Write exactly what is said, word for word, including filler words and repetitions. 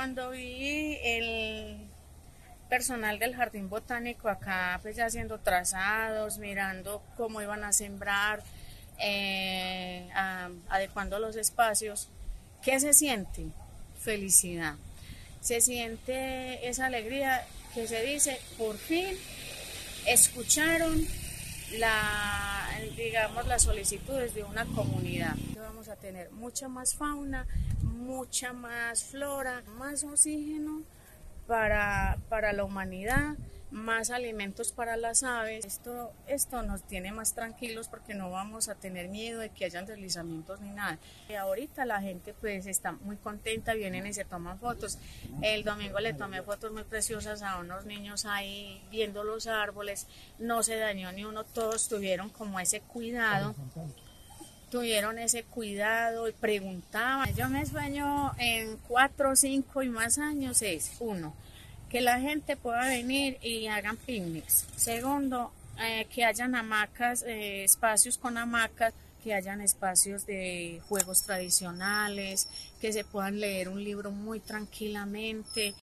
Cuando vi el personal del jardín botánico acá, pues ya haciendo trazados, mirando cómo iban a sembrar, eh, a- adecuando los espacios, ¿qué se siente? Felicidad. Se siente esa alegría que se dice, por fin escucharon la, digamos, las solicitudes de una comunidad. Vamos a tener mucha más fauna, mucha más flora, más oxígeno para, para la humanidad, más alimentos para las aves. Esto, esto nos tiene más tranquilos porque no vamos a tener miedo de que hayan deslizamientos ni nada. Y ahorita la gente pues está muy contenta, vienen y se toman fotos. El domingo le tomé fotos muy preciosas a unos niños ahí viendo los árboles, no se dañó ni uno, todos tuvieron como ese cuidado. Tuvieron ese cuidado y preguntaban. Yo me sueño en cuatro, cinco y más años es, uno, que la gente pueda venir y hagan picnics. Segundo, eh, que hayan hamacas, eh, espacios con hamacas, que hayan espacios de juegos tradicionales, que se puedan leer un libro muy tranquilamente.